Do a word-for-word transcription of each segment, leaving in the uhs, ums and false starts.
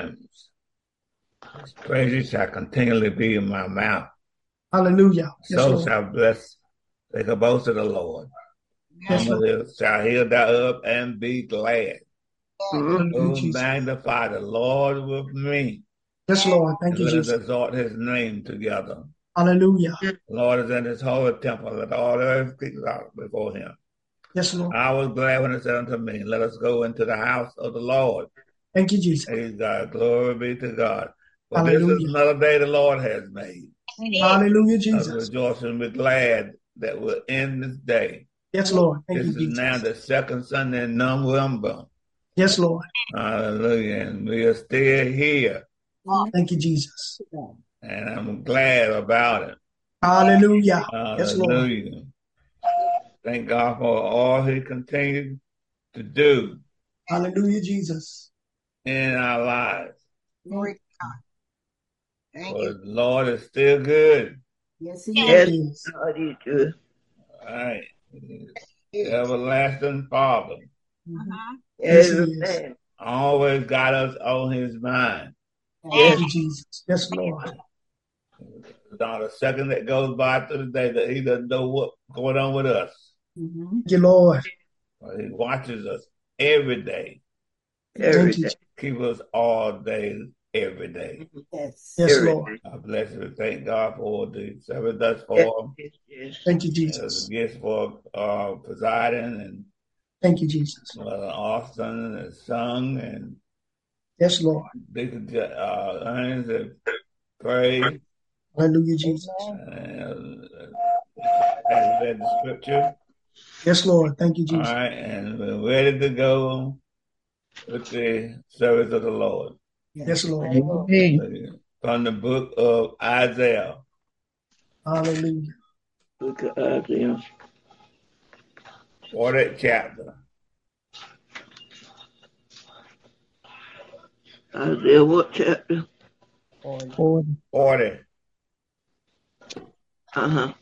times. His praises shall continually be in my mouth. Hallelujah. Yes, So Lord. shall bless they can boast of the Lord. Yes, Lord. Humble shall hear thereof and be glad. Hallelujah, Oh, Jesus. magnify the Lord with me. Yes, Lord. Thank And you, let us Jesus. exalt his name together. Hallelujah. The Lord is in his holy temple. Let all the earth keep out before him. Yes, Lord. I was glad when it said unto me, let us go into the house of the Lord. Thank you, Jesus. Praise God. Glory be to God. For Hallelujah. this is another day the Lord has made. Hallelujah, Let us Jesus. rejoice and be glad that we're in this day. Yes, Lord. Thank This you, is Jesus. now the second Sunday in November. Yes, Lord. Hallelujah. And we are still here. Thank you, Jesus. And I'm glad about it. Hallelujah. Yes, Lord. Hallelujah. Thank God for all he continues to do. Hallelujah, Jesus. In our lives. Glory to God. Thank For you. the Lord is still good. Yes, he Yes, is. He is. God is good. All right. Everlasting Father. Uh-huh. Yes, He is. Amen. Always got us on his mind. Thank you, Jesus. Yes, Lord. Not a second that goes by through the day that he doesn't know what's going on with us. Mm-hmm. Thank you, Lord. He watches us every day. Every Thank you. day. Keep us all day, every day. Yes. Yes, Every Lord. day. I bless you. Thank God for the service thus Yes, far. yes, yes. Thank you, As a Jesus. gift for uh, presiding and Thank you, Jesus. uh, Austin and sung and Yes, Lord. Deacon uh, Ernest and pray Hallelujah, Jesus. and uh, has read the scripture. Yes, Lord. Thank you, All Jesus. right, and we're ready to go with the service of the Lord. Yes, Lord. Amen. From the book of Isaiah. Hallelujah. Look at Isaiah. fortieth chapter. Isaiah, what chapter? forty. forty. Uh-huh.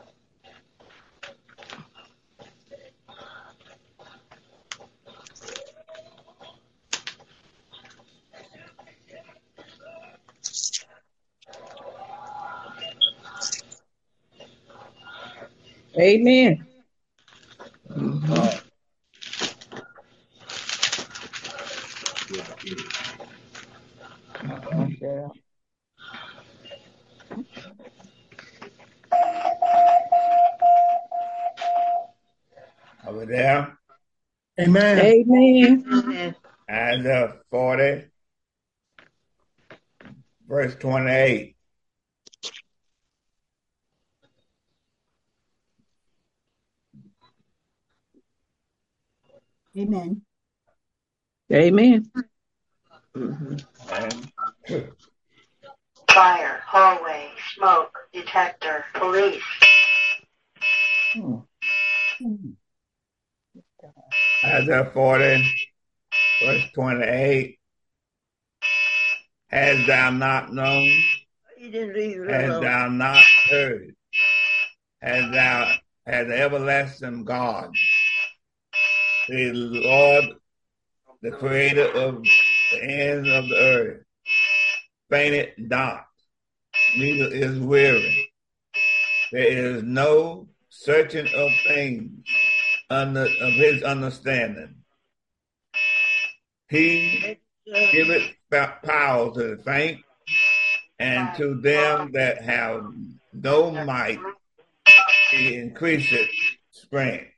Amen. Mm-hmm. Uh, uh-huh. Over there. Amen. Amen. Amen. Isaiah forty, verse twenty-eight. Amen. Amen. Mm-hmm. And Fire, hallway, smoke, detector, police. hmm. Isaiah forty, verse twenty-eight. Hast thou not known? You didn't leave it Hast alone. thou not heard? Hast thou, has the everlasting God, the Lord, the creator of the ends of the earth, fainted not, neither is weary. There is no searching of things under of his understanding. He giveth power to the faint, and to them that have no might he increaseth strength.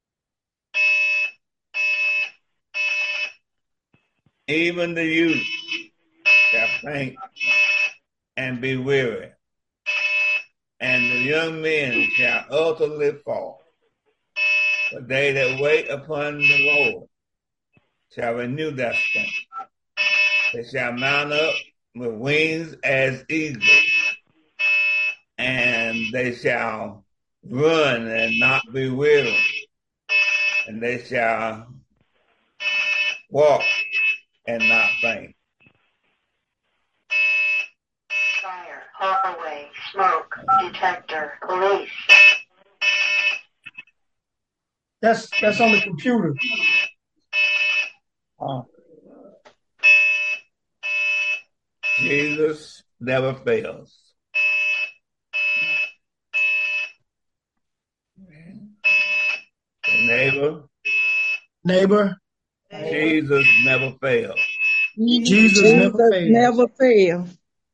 Even the youth shall faint and be weary, and the young men shall utterly fall. But they that wait upon the Lord shall renew their strength. They shall mount up with wings as eagles, and they shall run and not be weary, and they shall walk and not faint. Fire, hallway, smoke, detector, police. That's that's on the computer. Uh, Jesus never fails. Neighbor, Neighbor, Jesus never fails. Jesus Jesus never fails. never fail.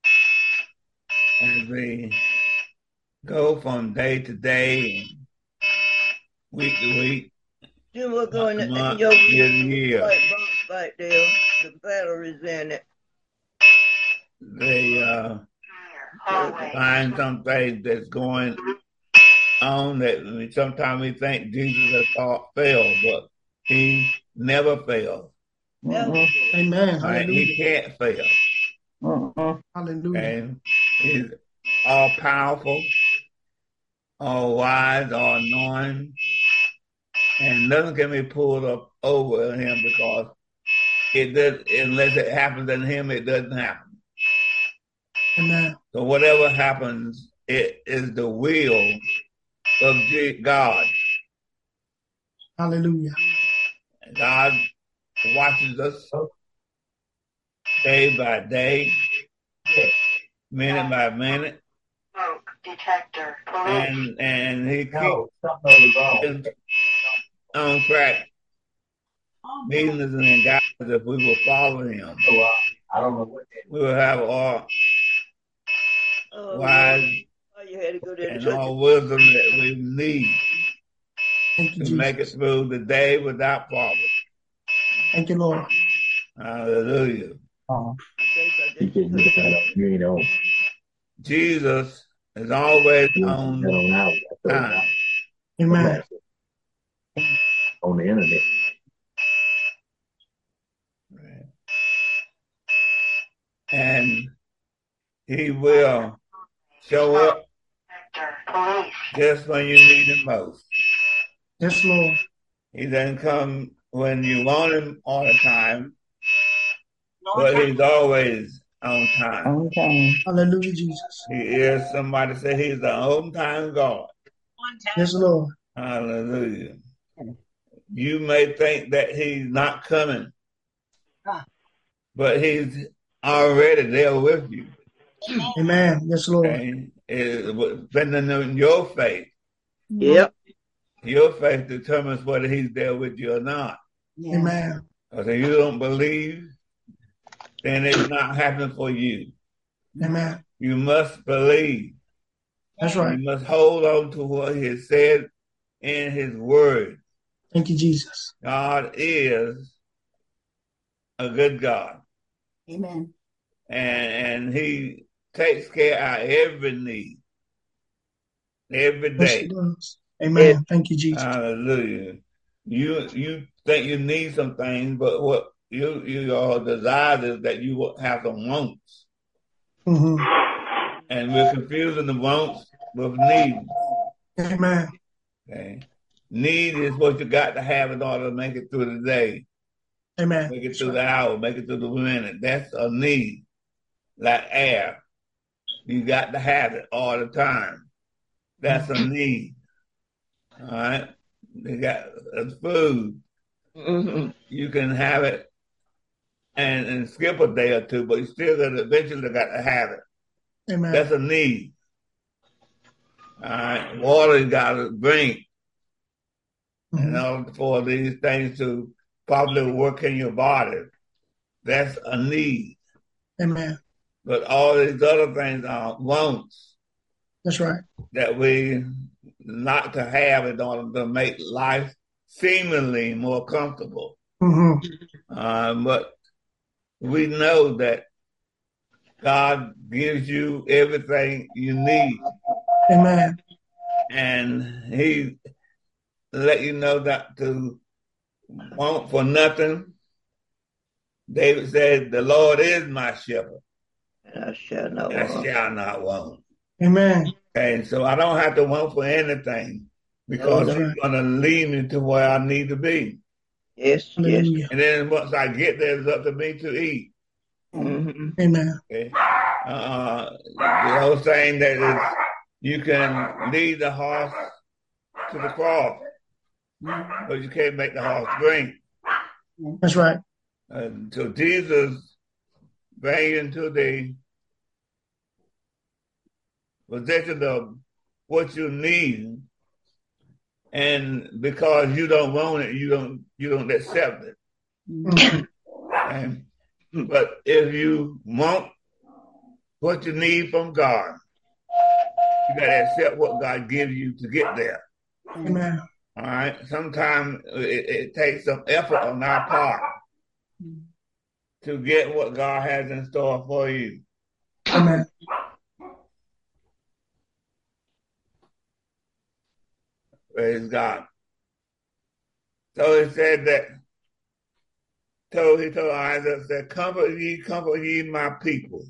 As we go from day to day, week to week, Jim, we're going month to to month, your year to year, white box right there. The battery's in it. they uh, Hallway. find something that's going on that we, sometimes we think Jesus has thought failed, but he never fails. Uh-uh. Amen. Right? He Hallelujah. can't fail. Uh-uh. Hallelujah. And he's all powerful, all wise, all knowing, and nothing can be pulled up over him because it does, unless it happens in him, it doesn't happen. Amen. So whatever happens, it is the will of God. Hallelujah. God watches us day by day, minute by minute, Smoke detector. Police. and and he keeps No, something was wrong. on track, leading us and guiding us if we will follow him. So, uh, I don't know what that is. We will have all Oh, wise oh, you had to go there to and church. all wisdom that we need Thank you, to make it Jesus. through the day without problem. Thank you, Lord. Hallelujah. Uh, He said, you got up, you ain't on. Jesus is always You on ain't on out. That's all time. right. Amen. On the internet. And he will show up Detector. Police. just when you need him most. Yes, Lord. He doesn't come when you want him all the time, but he's always on time. On time. Hallelujah, Jesus. He is, somebody say he's the on time God. Yes, Lord. Hallelujah. You may think that he's not coming, but he's already there with you. Amen. Yes, Lord. Okay? It's depending on your faith. Yep. Your faith determines whether he's there with you or not. Amen. Because if you don't believe, then it's not happening for you. Amen. You must believe. That's right. You must hold on to what he has said in his word. Thank you, Jesus. God is a good God. Amen. And, and he takes care of every need. Every Yes, day. He does. Amen. Thank you, Jesus. Hallelujah. You you think you need some things, but what you you all desire is that you will have some wants. Mm-hmm. And we're confusing the wants with needs. Amen. Okay. Need is what you got to have in order to make it through the day, Amen. make it That's through right. the hour, make it through the minute. That's a need. Like air. You got to have it all the time. That's a need. All right. You got uh, food. Mm-hmm. You can have it and, and skip a day or two, but you still got to eventually got to have it. Amen. That's a need. All right. Water you got to drink. Mm-hmm. In order for these things to properly work in your body. That's a need. Amen. But all these other things are wants That's right. that we not to have in order to make life seemingly more comfortable. Mm-hmm. Uh, but we know that God gives you everything you need. Amen. And he let you know that to want for nothing. David said, the Lord is my shepherd. And I shall not I want. shall not want. Amen. And so I don't have to want for anything because That's he's right. going to lead me to where I need to be. Yes, yes. Hallelujah. And then once I get there, it's up to me to eat. Mm-hmm. Amen. Okay? Uh, the old saying that is, you can lead the horse to the cross, but you can't make the horse drink. That's right. And so Jesus bring you into the position of what you need, and because you don't want it, you don't you don't accept it. Mhm. And, but if you want what you need from God, you got to accept what God gives you to get there. Amen. All right. Sometimes it, it takes some effort on our part to get what God has in store for you. Amen. Praise God. So he said that, told, he told Isaac, said, comfort ye, comfort ye my people.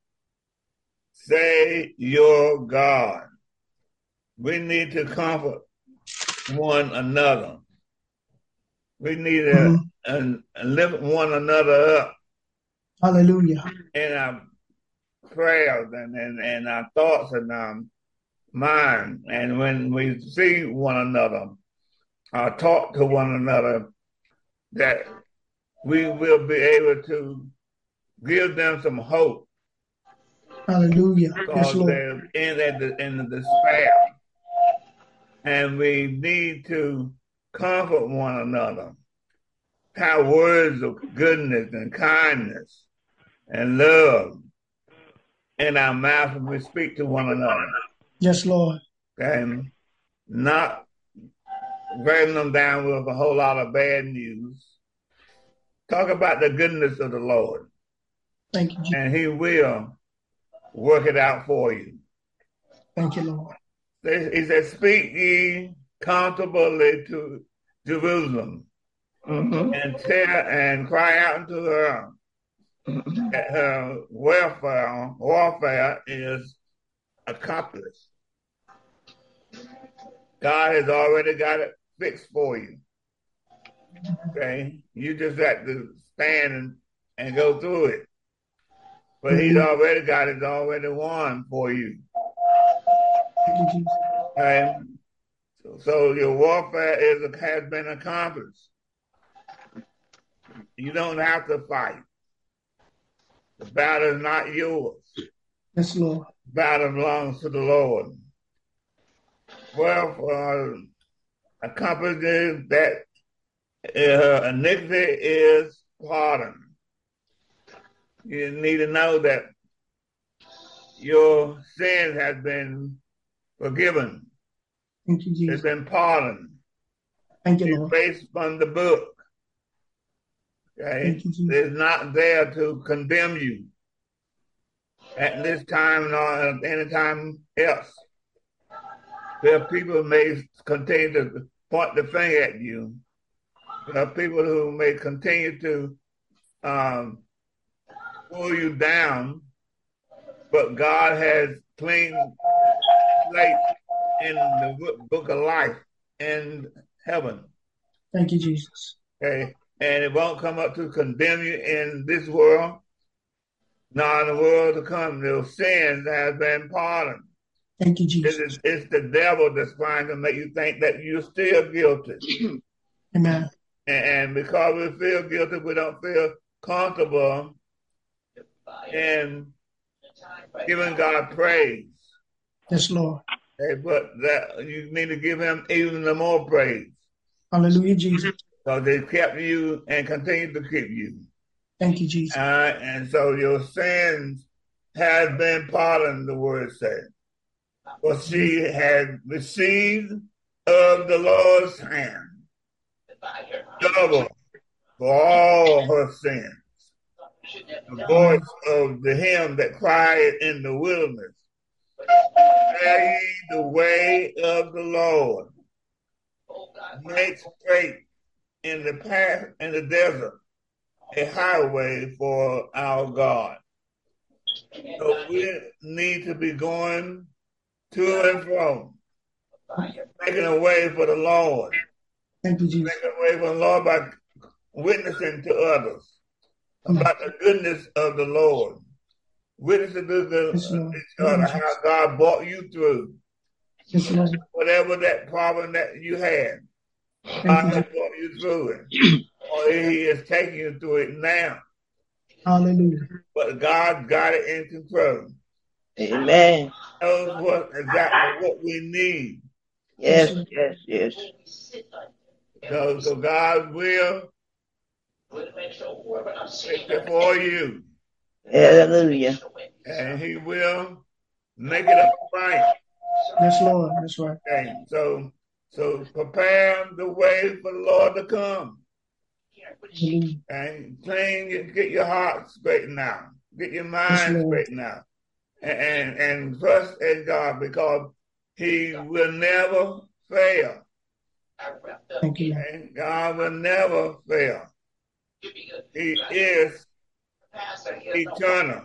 Say your God. We need to comfort one another. We need to Mhm. and, and lift one another up Hallelujah. in our prayers and, and, and our thoughts and our mind. And when we see one another, or talk to one another, that we will be able to give them some hope Hallelujah. Yes, because Lord. they're in, at the, in the despair. And we need to comfort one another. Have words of goodness and kindness and love in our mouth when we speak to one another. Yes, Lord. And not dragging them down with a whole lot of bad news. Talk about the goodness of the Lord. Thank you, Jesus. And he will work it out for you. Thank you, Lord. He said, speak ye comfortably to Jerusalem Mm-hmm. and tell and cry out unto her that her welfare, warfare is accomplished. God has already got it fixed for you. Okay? You just got to stand and, and go through it. But he's already got it already won for you. Thank you, Jesus. Okay? So, so your warfare is has been accomplished. You don't have to fight. The battle is not yours. Yes, Lord. The battle belongs to the Lord. Well, uh, accomplishes that uh, iniquity is pardoned. You need to know that your sin has been forgiven. Thank you, It's Jesus. been pardoned. Thank you, It's Lord. based on the book. Okay? Thank you, Jesus. It's not there to condemn you at this time nor at any time else. There are people who may continue to point the finger at you. There are people who may continue to um, pull you down, but God has clean slate in the book of life in heaven. Thank you, Jesus. Okay, and it won't come up to condemn you in this world, nor in the world to come. Your sins have been pardoned. Thank you, It Jesus. is, it's the devil that's trying to make you think that you're still guilty. Amen. And, and because we feel guilty, we don't feel comfortable in giving God praise. Yes, Lord. Okay, but that you need to give him even the more praise. Hallelujah, Jesus. Because they kept you and continue to keep you. Thank you, Jesus. Uh, and so your sins have been pardoned, the word said. For she had received of the Lord's hand double for all her sins. The voice of the him that cried in the wilderness, prepare ye the way of the Lord, make straight in the path in the desert a highway for our God. So we need to be going to and from, making a way for the Lord, Thank you, Jesus. making a way for the Lord by witnessing to others about the goodness of the Lord, witnessing to the, Yes, Lord. each other how God brought you through Yes, Lord. whatever that problem that you had. Thank God you, has Jesus. brought you through it, or He is taking you through it now. Hallelujah. But God got it in control. Amen. Knows what exactly what we need. Yes, yes, yes. So, so God will fix it for you. Hallelujah. And he will make it up right. Yes, Lord. That's right. Okay. So, so prepare the way for the Lord to come. Hallelujah. And clean, get your heart straightened out. Get your mind Yes, Lord. straightened out. And, and, and trust in God, because he will never fail. Thank you, Lord. And God will never fail. He is eternal.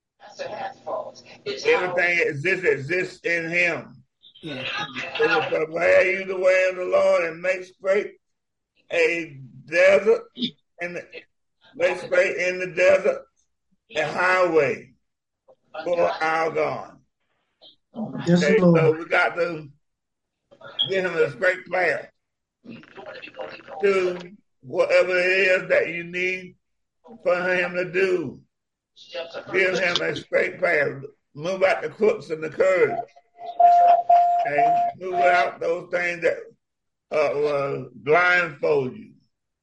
Everything exists exists in him. Yes. It will prepare you the way of the Lord and make straight a desert and make straight in the desert a highway for our God. Yes, Okay, Lord. so we got to give him a straight path to whatever it is that you need for him to do. Give him a straight path. Move out the crooks and the curves. And move out those things that uh, will blindfold you.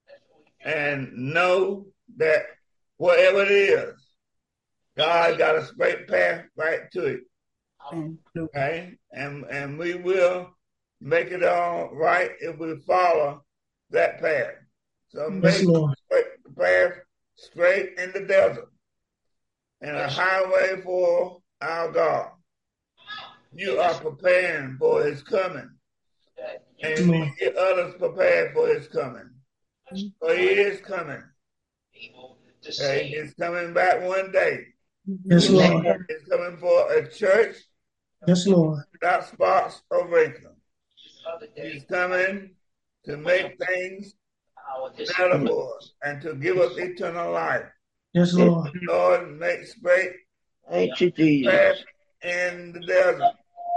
And know that whatever it is, God got a straight path right to it. Okay? And and we will make it all right if we follow that path. So make Yes, Lord. the path straight in the desert and a highway for our God. You are preparing for his coming. And you need to get others prepared for his coming. For he is coming. Okay? He's coming back one day. Yes, Lord. He's coming for a church Yes, Lord. without spots or wrinkles. He's coming to make things better for us and to give us eternal life. Yes, Lord. Lord, make straight Thank you, Jesus. path in the desert.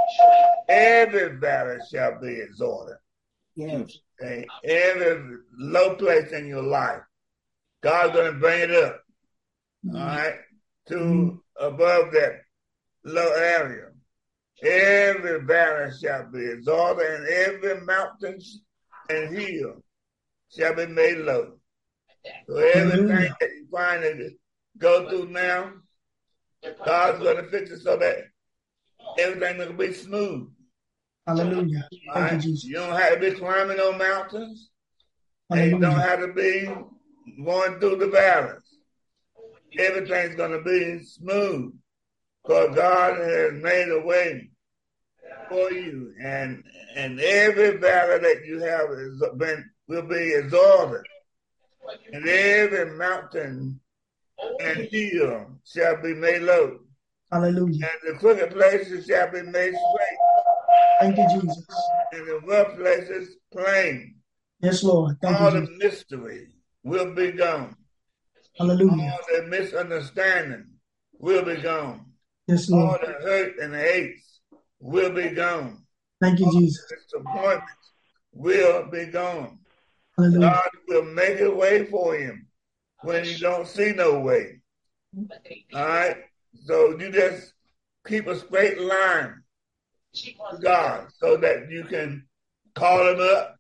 Every valley shall be exalted. Yes. Okay? Every low place in your life, God's going to bring it up. All right? To above that low area. Every valley shall be exalted, and every mountain and hill shall be made low. So everything Hallelujah. that you find to go through now, God's going to fix it so that everything will be smooth. Hallelujah. All Thank you, right? Jesus. You don't have to be climbing on mountains, and you don't Hallelujah. have to be going through the valleys. Everything's going to be smooth because God has made a way for you, and and every valley that you have is been will be exalted, and every mountain and hill shall be made low, Hallelujah. and the crooked places shall be made straight, Thank you, Jesus. and the rough places plain. Yes, Lord. Thank All you, the Jesus. mystery will be gone. Hallelujah. All the misunderstanding will be gone. Yes, All Lord. the hurt and hates will be gone. Thank you, All Jesus. the disappointments will be gone. Hallelujah. God will make a way for him when you don't see no way. All right? So you just keep a straight line to God so that you can call him up.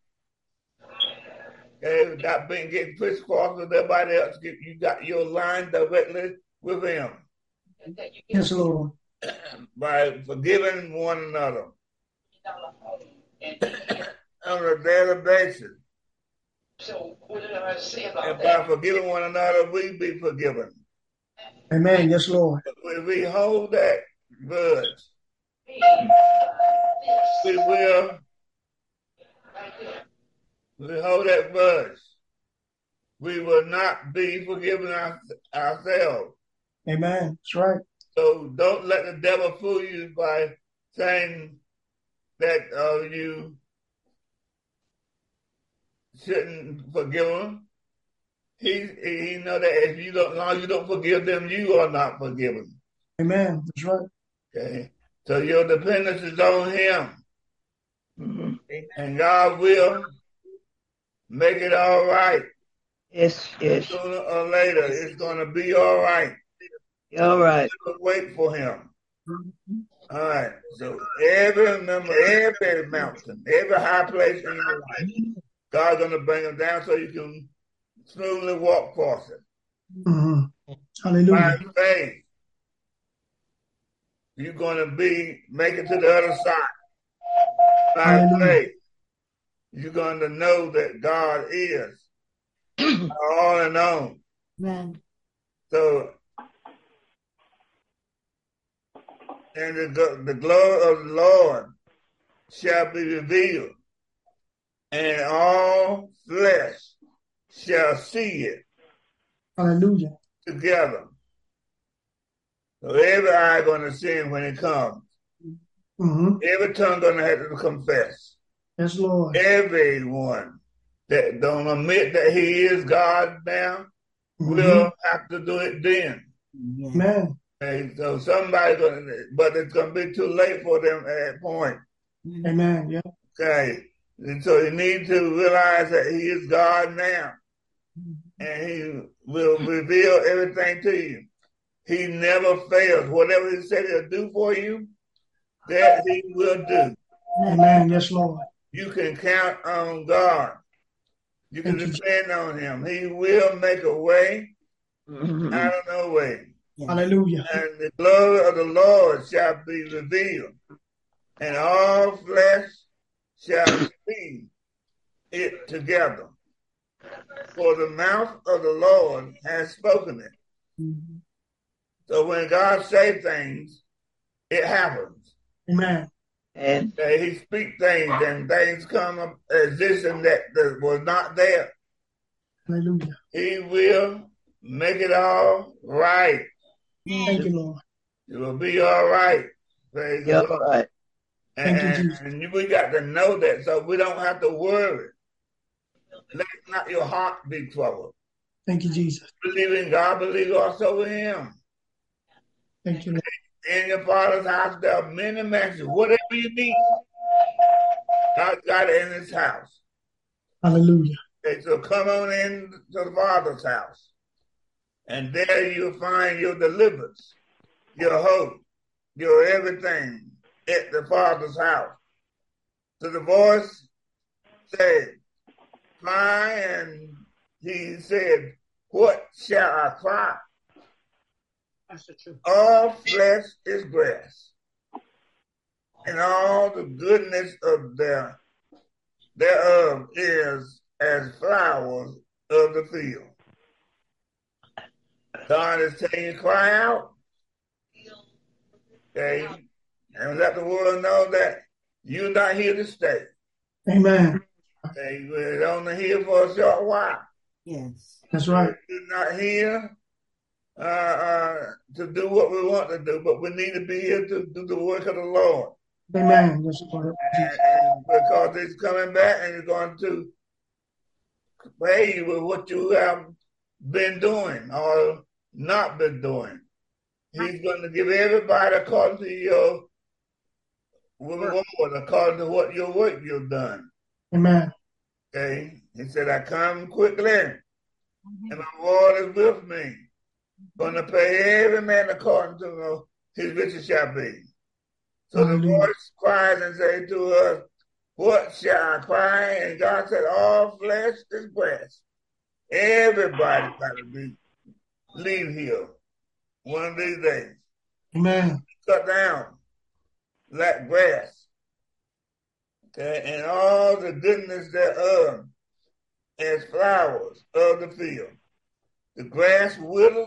Okay? Without being getting crisscrossed with everybody else. You got your line directly with him Yes, Lord. by forgiving one another on a daily basis. So what did I say about And that? by forgiving one another, we be forgiven. Amen. Yes, Lord. But when we hold that grudge, we will we hold that grudge. We will not be forgiven our, ourselves. Amen. That's right. So don't let the devil fool you by saying that uh, you shouldn't forgive them. He he know that if you don't, long you don't forgive them, you are not forgiven. Amen. That's right. Okay, so your dependence is on him, Mhm. and God will make it all right. Yes, yes. Sooner or later, it's going to be all right. All right. Just wait for him. All right. So every remember, every mountain, every high place in your life, God's going to bring them down so you can smoothly walk across it. Mhm. Hallelujah. By faith, you're going to be make it to the other side. By Hallelujah. faith, you're going to know that God is all in all. Amen. So, and the, go- the glory of the Lord shall be revealed, and all flesh shall see it Hallelujah. together. So every eye going to see him when it comes. hmm Every tongue going to have to confess. Yes, Lord. Everyone that don't admit that he is God now Mhm. will have to do it then. Yeah. Amen. Okay, so somebody going to, but it's going to be too late for them at that point. Mhm. Amen. Yeah. Okay, and so you need to realize that he is God now, and he will reveal everything to you. He never fails. Whatever he said he'll do for you, that he will do. Amen. Yes, Lord. You can count on God. You can Thank you. depend on him. He will make a way Mhm. out of no way. Yes. Hallelujah. And the glory of the Lord shall be revealed, and all flesh shall see it together. For the mouth of the Lord has spoken it. Mhm. So when God says things, it happens. Amen. And That he speaks things and things come up existing that, that was not there. Hallelujah. He will make it all right. Thank you, Lord. It will be all right. Praise the you're Lord. right. Thank you, And, Jesus. and we got to know that so we don't have to worry. Let not your heart be troubled. Thank you, Jesus. Believe in God, believe also in him. Thank you, Lord. In your Father's house, there are many mansions. Whatever you need, God got it in his house. Hallelujah. Okay, so come on in to the Father's house. And there you'll find your deliverance, your hope, your everything at the Father's house. So the voice said, cry, and he said, what shall I cry? That's the truth. All flesh is grass, and all the goodness of their thereof is as flowers of the field. God is telling you, cry out. Okay? And let the world know that you're not here to stay. Amen. Okay? We're only here for a short while. Yes. That's right. We're not here uh, uh, to do what we want to do, but we need to be here to do the work of the Lord. Amen. Yes, Lord. And, and because he's coming back and he's going to pay you with what you have been doing or not been doing. He's going to give everybody according to your reward, according to what your work you've done. Amen. Okay? He said, I come quickly, and my reward is with me. Going to pay every man according to his riches shall be. So the Hallelujah. voice cries and says to us, what shall I cry? And God said, all flesh is grass. Everybody got to be leave here one of these days. Amen. Cut down like grass. Okay, and all the goodness thereof as flowers of the field. The grass withers,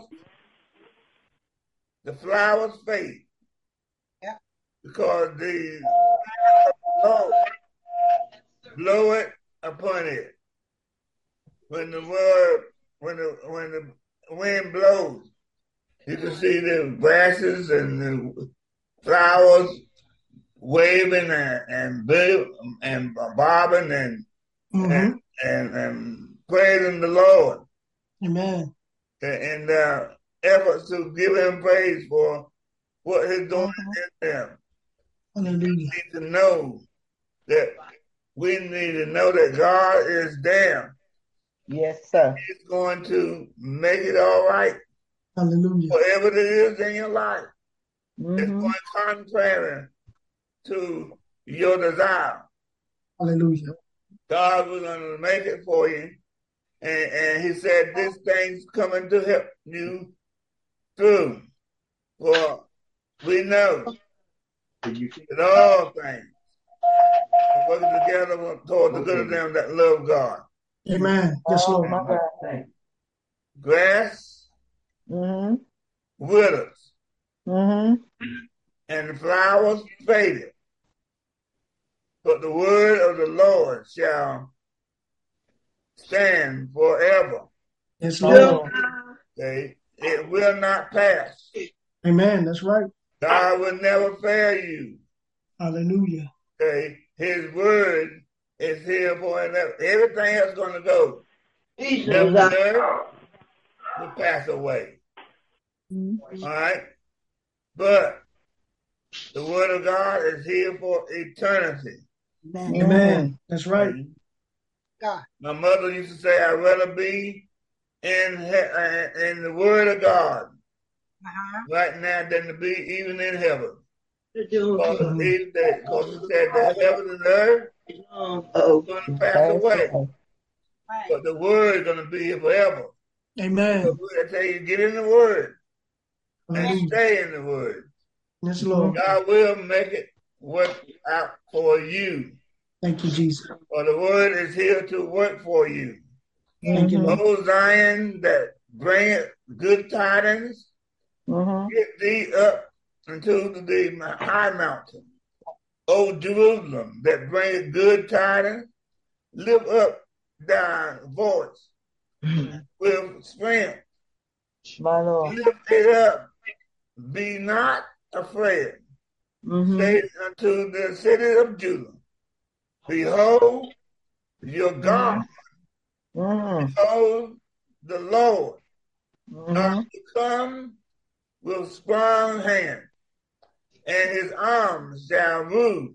the flowers fade. Yeah. Because the Lord blow it upon it. When the word, when the when the wind blows, you can see the grasses and the flowers waving and and, and bobbing and, hmm and and and praising the Lord Amen. in their efforts to give him praise for what he's doing Mhm. in them. Hallelujah. We need to know that we need to know that God is there Yes, sir. He's going to make it all right. Hallelujah. Whatever it is in your life, it's Mm-hmm. going contrary to your desire. Hallelujah. God was going to make it for you. And, and he said, this thing's coming to help you through. For we know that all things are working together toward the good of them that love God. Amen. Yes, Oh, Lord. my God. Grass Mm-hmm. withers Mm-hmm. and the flowers faded, but the word of the Lord shall stand forever. Yes, My Lord. Lord. Okay? It will not pass. Amen. That's right. God will never fail you. Hallelujah. Okay? His word is here for another. Everything else is going to go. Jesus, Heaven and I- earth will pass away. Mm-hmm. All right? But the word of God is here for eternity. Amen. Amen. That's right. God. My mother used to say, I'd rather be in he- in the word of God Uh-huh. right now than to be even in heaven. to do Because Mhm. he said because he said that heaven and earth Oh, is going to pass away, Right. but the word is going to be here forever. Amen. So I tell you, get in the word and Hallelujah. stay in the word. Yes, Lord. God will make it work out for you. Thank you, Jesus. For the word is here to work for you. Thank you, Lord. O Zion, that bringeth good tidings, Mm-hmm. get thee up into the high mountain. O Jerusalem, that bringeth good tidings, lift up thy voice with strength. My Lord. Lift it up. Be not afraid. Mm-hmm. Say unto the city of Judah, behold your God. Mm-hmm. Behold the Lord. Mm-hmm. Uh, to come with strong hand, and his arms shall rule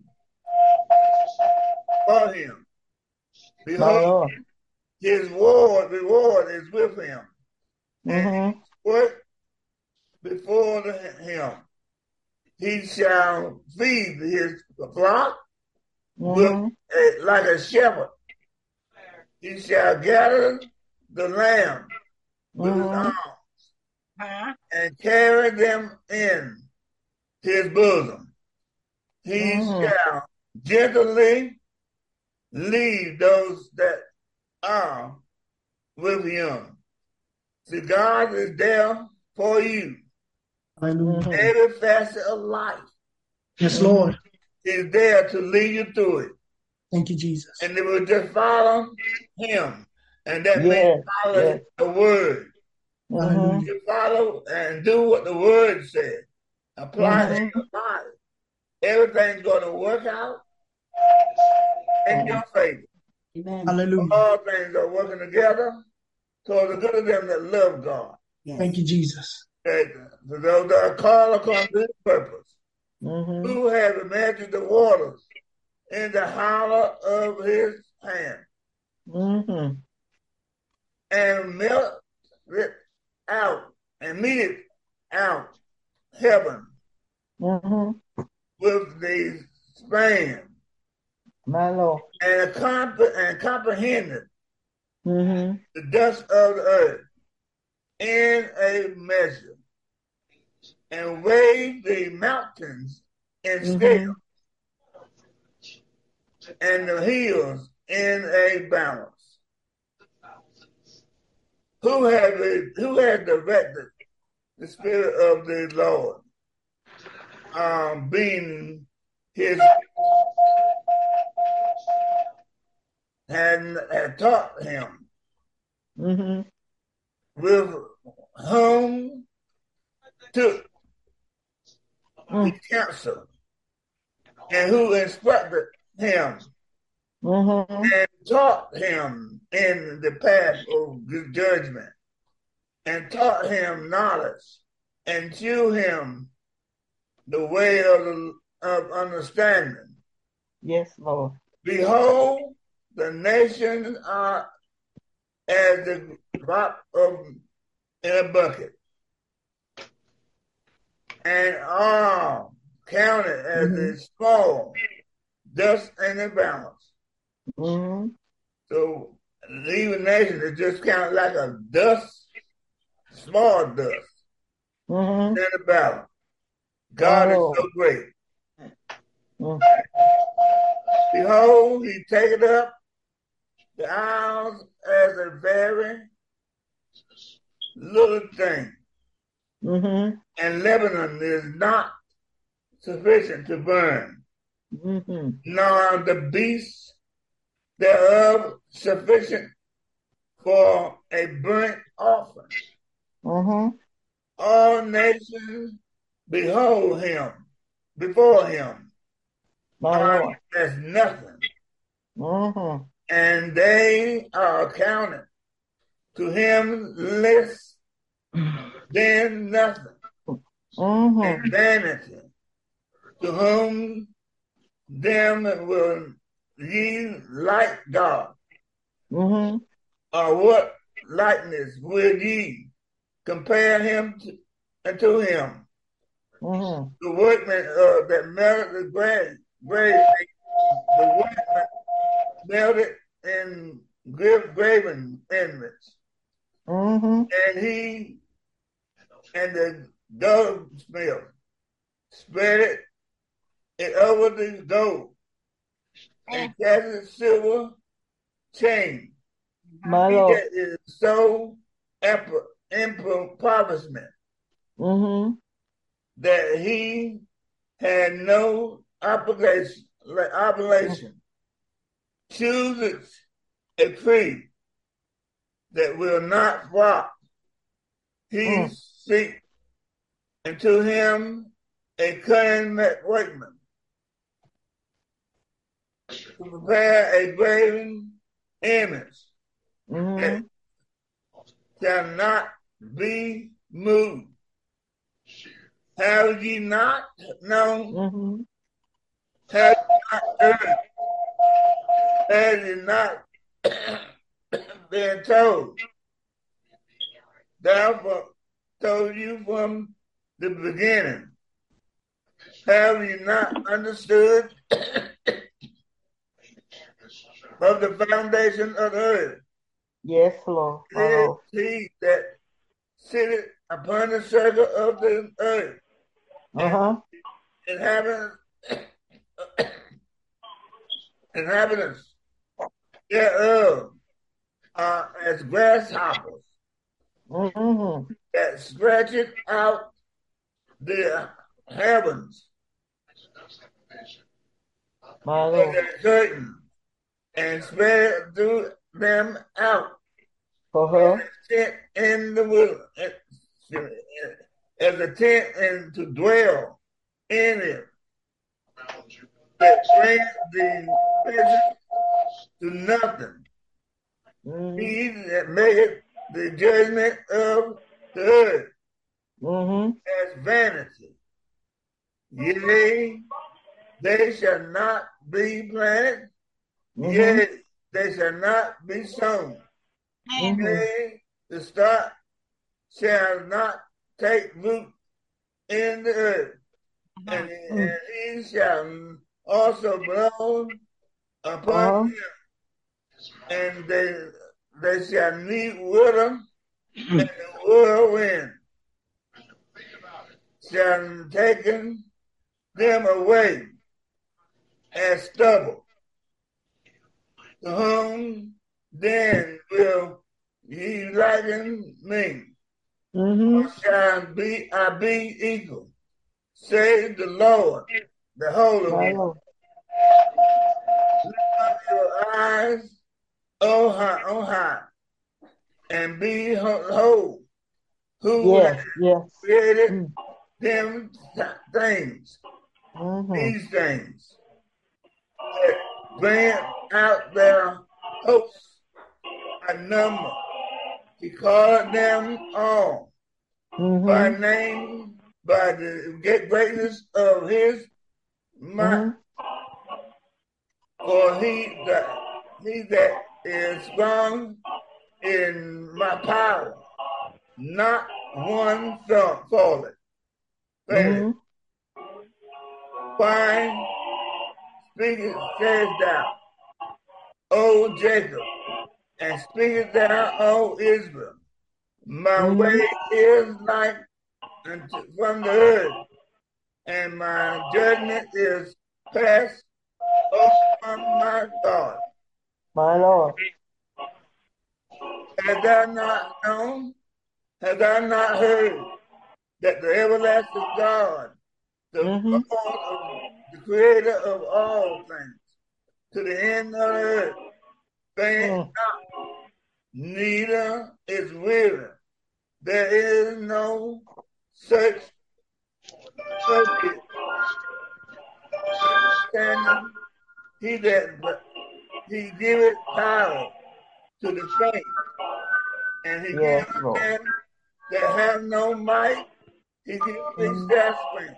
for him. My Behold, Lord. his reward, reward is with him, and Mm-hmm. work before the, him. He shall feed his flock with Mm-hmm. a, like a shepherd. He shall gather the lamb with his Mm-hmm. arms Huh? and carry them in his bosom. He Mm-hmm. shall gently lead those that are with him. See, God is there for you. Hallelujah. Mm-hmm. Every facet of life Yes, Lord. is there to lead you through it. Thank you, Jesus. And they will just follow him. And that means Yes. follow Yes. the word. Mm-hmm. Hallelujah. You follow and do what the word said. Apply it in Mm-hmm. your life. Everything's going to work out in your favor. Amen. Hallelujah. All things are working together toward the good of them that love God. Yes. Thank you, Jesus. That for those that are called according to his purpose, Mm-hmm. who have imagined the waters in the hollow of his hand Mm-hmm. and melt it out and meet it out heaven Mm-hmm. with the span My Lord. and, comp- and comprehended Mm-hmm. the dust of the earth in a measure and weighed the mountains in Mm-hmm. scale and the hills in a balance. Who had who had directed the Spirit of the Lord, um, being his had, had taught him, Mm-hmm. with whom took the Mm. counsel, and who instructed him Mm-hmm. and taught him in the path of good judgment, and taught him knowledge, and shewed him the way of, the, of understanding. Yes, Lord. Behold, the nations are as the drop of in a bucket, and all counted as Mhm. a small dust in the balance. Mm-hmm. So leaving nation is just counted like a dust, small dust Mm-hmm. in the balance. God is Oh. so great. Mm. Behold, he taketh up the isles as a very little thing, Mm-hmm. and Lebanon is not sufficient to burn, Mm-hmm. nor are the beasts thereof sufficient for a burnt offering. Mm-hmm. All nations behold him, before him, My are Lord. as nothing, Mm-hmm. and they are accounted to him less than nothing, Mm-hmm. and vanity, to whom them will ye like God, Mm-hmm. or what likeness will ye compare him to, unto him? Mm-hmm. The workman uh, that melted the grave, grave, the workman melted in gra- graven instruments, Mm-hmm. and he and the goldsmith spread it, it over the gold and cast it silver chain. My He Lord. that is so impo- impoverishment Mm-hmm. that he had no obligation, like obligation, chooses a tree that will not flop. He Mm. seek unto him a cunning workman to prepare a graven image that Mm-hmm. shall not be moved. Have ye not known? Mm-hmm. Have ye not heard? Have ye not been told? Therefore, told you from the beginning. Have you not understood of the foundation of the earth? Yes, Lord. It My is Lord. he that sitteth upon the circle of the earth, and Uh-huh. inhabitants, inhabitants thereof are as grasshoppers Mm-hmm. that stretcheth out the heavens My as Lord. a curtain and spread through them out For as her. a tent in the wilderness, as a tent and to dwell in it, that brings the present to nothing. Mm-hmm. He that maketh the judgment of the earth Mm-hmm. as vanity. Yea, they shall not be planted. Mm-hmm. Yea, they shall not be sown. Mm-hmm. Yea, the stock shall not take root in the earth, and, and he shall also blow upon Uh-huh. them, and they they shall meet with them, and the whirlwind shall take them away as stubble. To whom then will ye liken me? Mm-hmm. Shall be I be equal? Say the Lord, the Holy My One. Lord. Lift up your eyes, O high, O high, and be whole. Who has Yes. Yes. created Mm. them things, Mm-hmm. these things, that bring out their hosts a number. He called them all by Mm-hmm. name, by the greatness of his might. Mm-hmm. For he that he that is strong in my power, not one thought falling. Mhm. Fine, speaketh says thou, O Jacob, and speaketh thou, O Israel. My Mhm. way is like unto, from the earth, and my judgment is past upon my God. My Lord. Hast thou not known? Hast thou not heard that the everlasting God, the Mhm. Lord of the creator of all things, to the end of the earth, faint Mm. not, neither is weary. There is no such subject understanding. He that but he giveth power to the faint, and he Yes, giveth Lord. them that have no might. He giveth Mhm. their strength.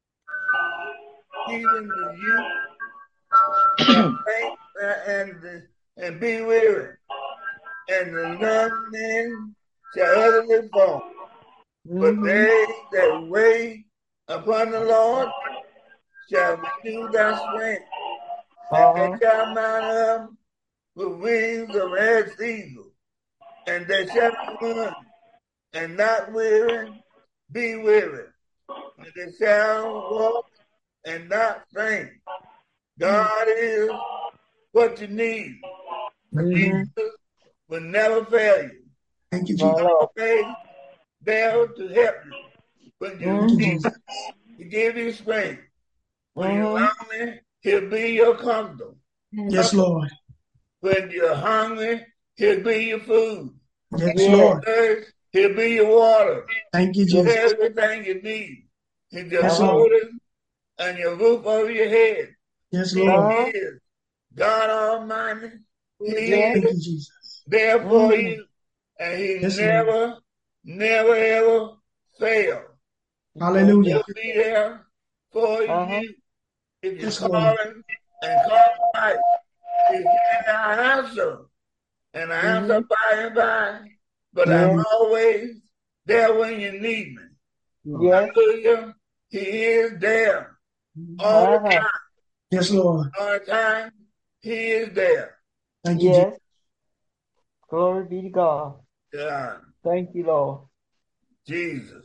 Even the youth shall faint and and be weary, and the young men shall utterly fall. But Mhm. they that wait upon the Lord shall renew their strength, and they Uh-huh. shall mount up with wings of as eagles, and they shall run and not weary, be weary, and they shall walk and not faint. God is what you need. Mhm. Jesus will never fail you. Thank you, My Jesus. Lord. Always there to help you when you Thank you, Mhm. Jesus. to give you strength. When you're Mhm. lonely, he'll be your comfort. Yes, Lord. When you're hungry, he'll be your food. Yes, Yes. Lord. Thirst, he'll be your water. Thank you, Yes. Jesus. Everything you need. He's your Yes, Uh-huh. Lord. clothing and your roof over your head. Yes, He Lord. Uh-huh. is God Almighty. He Yes. is Thank you, Jesus. there for Mhm. you. And he Yes, Lord. never, never, ever fail. Hallelujah. He'll be there for Uh-huh. you. If you Yes, call Lord. him and call him right, he said, I answer. And I answer Mhm. by and by. But I'm Yes. always there when you need me. Yes. Hallelujah. He is there all the Uh-huh. time. Yes, Lord. All the time, he is there. Thank you, Jesus. Yes. Glory be to God. Yeah. Thank you, Lord. Jesus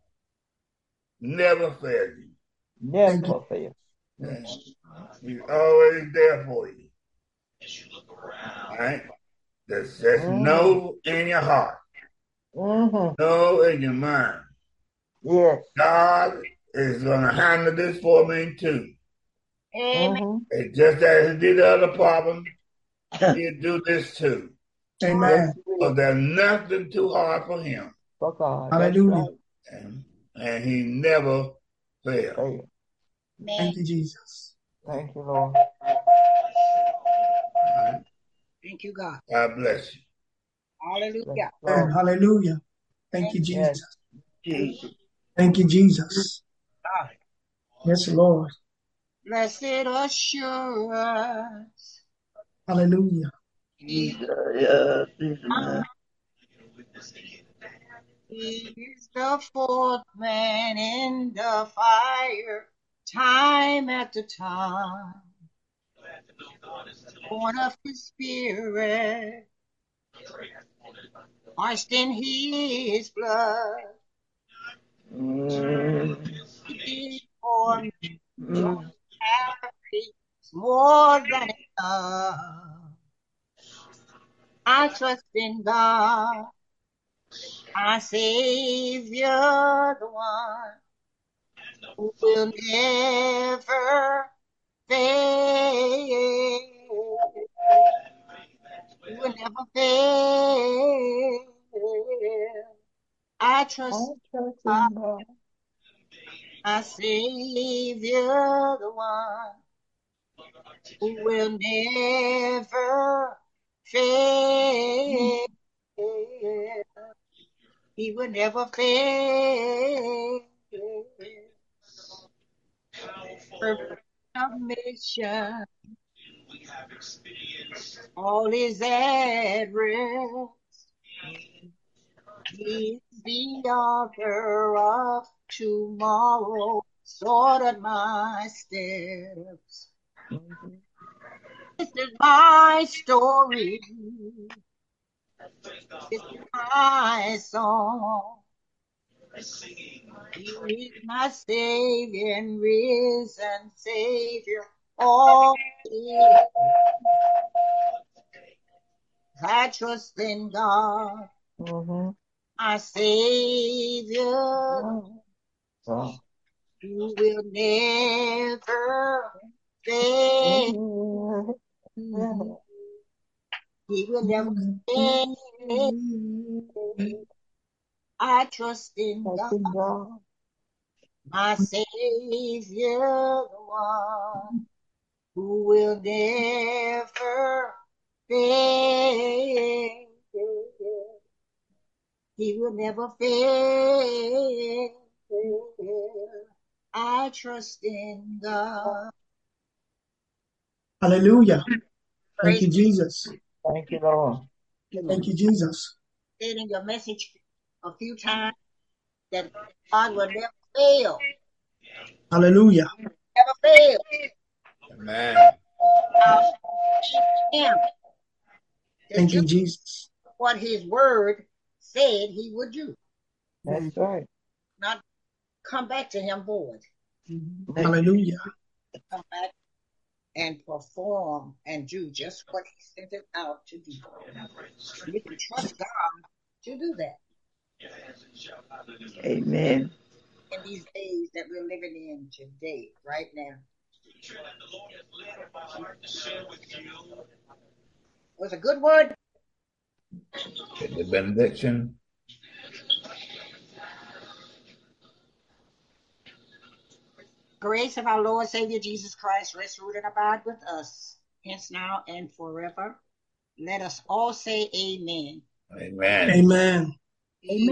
never failed you. Thank you. Never fail. And he's always there for you. All right? There's just Mhm. no in your heart, Mhm. no in your mind. Yes. God is going to handle this for me too. Amen. Mhm. And just as he did the other problem, he'll do this too. Yes, Amen. he Because will. there's nothing too hard for him. For God. That's Hallelujah. right. And, and he never fails. Fail. Amen. Thank you, Jesus. Thank you, Lord. All right? Thank you, God. God bless you. Hallelujah. Yes, Amen. Lord. Hallelujah. Thank you, Yes. Jesus. Jesus. Thank you, Jesus. God. Yes, Lord. Blessed assurance. Hallelujah. Jesus. Yes. Jesus, man. He is the fourth man in the fire, time after time. Born of his spirit, washed in his blood. Mm. He did for me Mm. more than enough. I trust in God, my Savior, the one who will never fail. He will never fail. I I trust trust God, in God. my Savior, the one who will never fail. He will never fail. Perfect submission, all is at rest. He is the author of tomorrow, sorted my steps. Mhm. This is my story. This is my song. He is my Savior and risen Savior. All is I trust in God, Mhm. my Savior, Oh. who will never fail. Mhm. He will never fail. I trust in Thank God, you, God. my Savior, the one who will never fail. He will never fail. I trust in God. Hallelujah. Thank Praise you, Jesus. Thank you, Lord. Thank you, Jesus. said in your message a few times that God will never fail. Hallelujah. Never fail. Amen. I'll trust him to Thank do you, Jesus. what his word said he would do. That's right. Not come back to him void. Hallelujah. Come back and perform and do just what he sent it out to do. You can trust God to do that Amen. in these days that we're living in today, right now. It was a good word. The benediction. Grace of our Lord Savior Jesus Christ rest, root, and abide with us, hence now and forever. Let us all say amen. Amen. Amen. Amen.